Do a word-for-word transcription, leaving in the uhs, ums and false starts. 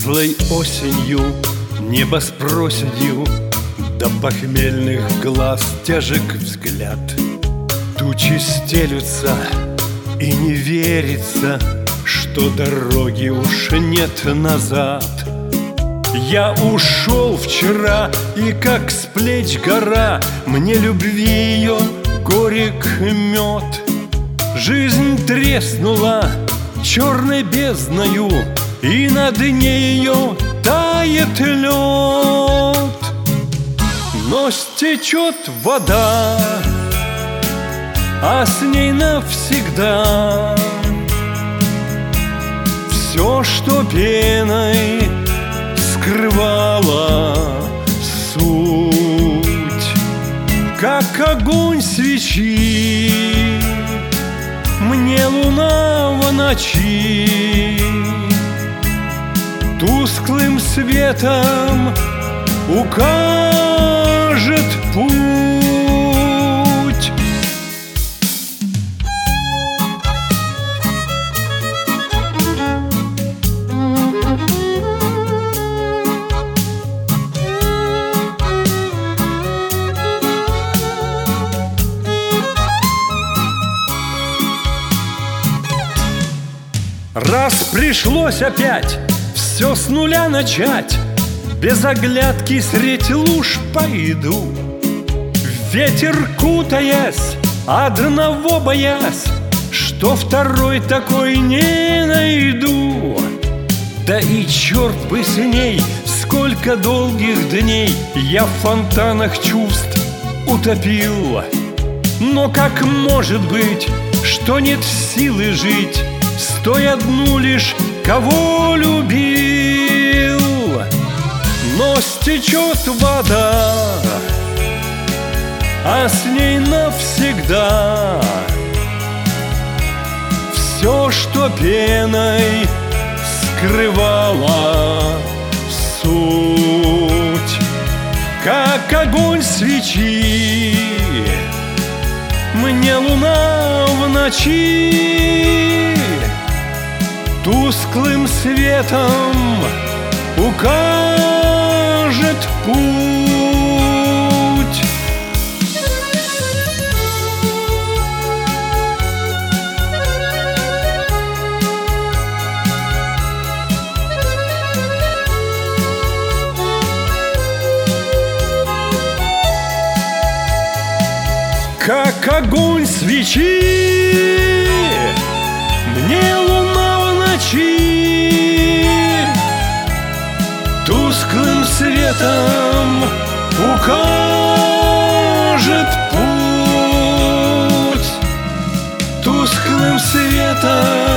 Мерзлой осенью небо с проседью, до похмельных глаз тяжек взгляд. Тучи стелются, и не верится, что дороги уж нет назад. Я ушел вчера, и как с плеч гора, мне любви ее горек мед. Жизнь треснула черной бездною, и на дне ее тает лед. Но стечет вода, а с ней навсегда все, что пеной скрывала суть. Как огонь свечи мне луна в ночи тусклым светом укажет путь. Раз пришлось опять все с нуля начать, без оглядки средь луж пойду, ветер кутаясь, одного боясь, что второй такой не найду. Да и черт бы с ней, сколько долгих дней я в фонтанах чувств утопил. Но как может быть, что нет силы жить с той одну лишь, кого любил? Но стечет вода, а с ней навсегда все, что пеной скрывала суть. Как огонь свечи мне луна в ночи тусклым светом укажет путь. Как огонь свечи мне луна в ночи тусклым светом укажет путь. Тусклым светом